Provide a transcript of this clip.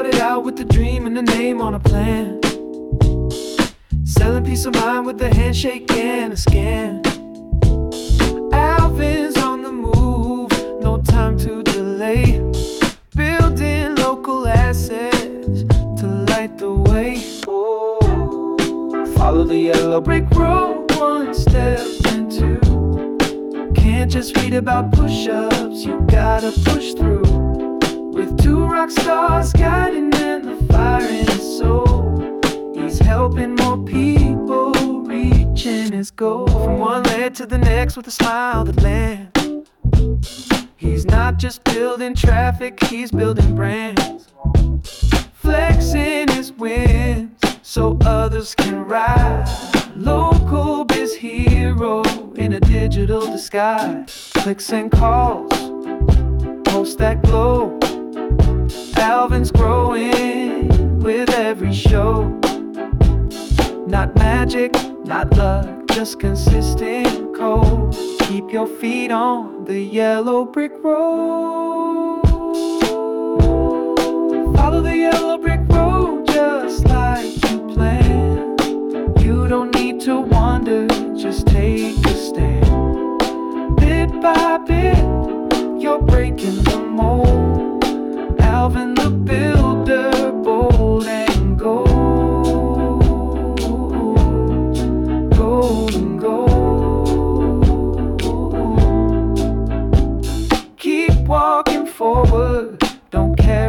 started out with a dream and a name on a plan, selling peace of mind with a handshake and a scan. Alvin's on the move, no time to delay, building local assets to light the way. Follow the yellow brick road, one step into. Can't just read about push-ups, you gotta push through. With two rock stars guiding and the fire in his soul, he's helping more people reaching his goal. From one leg to the next with a smile that lands. He's not just building traffic, he's building brands. Flexing his wins so others can ride. Local biz hero in a digital disguise. Clicks and calls, post that glow. Alvin's growing with every show. Not magic, not luck, just consistent code. Keep your feet on the yellow brick road. Follow the yellow brick road just like you planned. You don't need to wonder, just take a stand. Bit by bit, you're breaking the mold. Alvin the builder, bold and gold. Gold and gold. Keep walking forward, don't care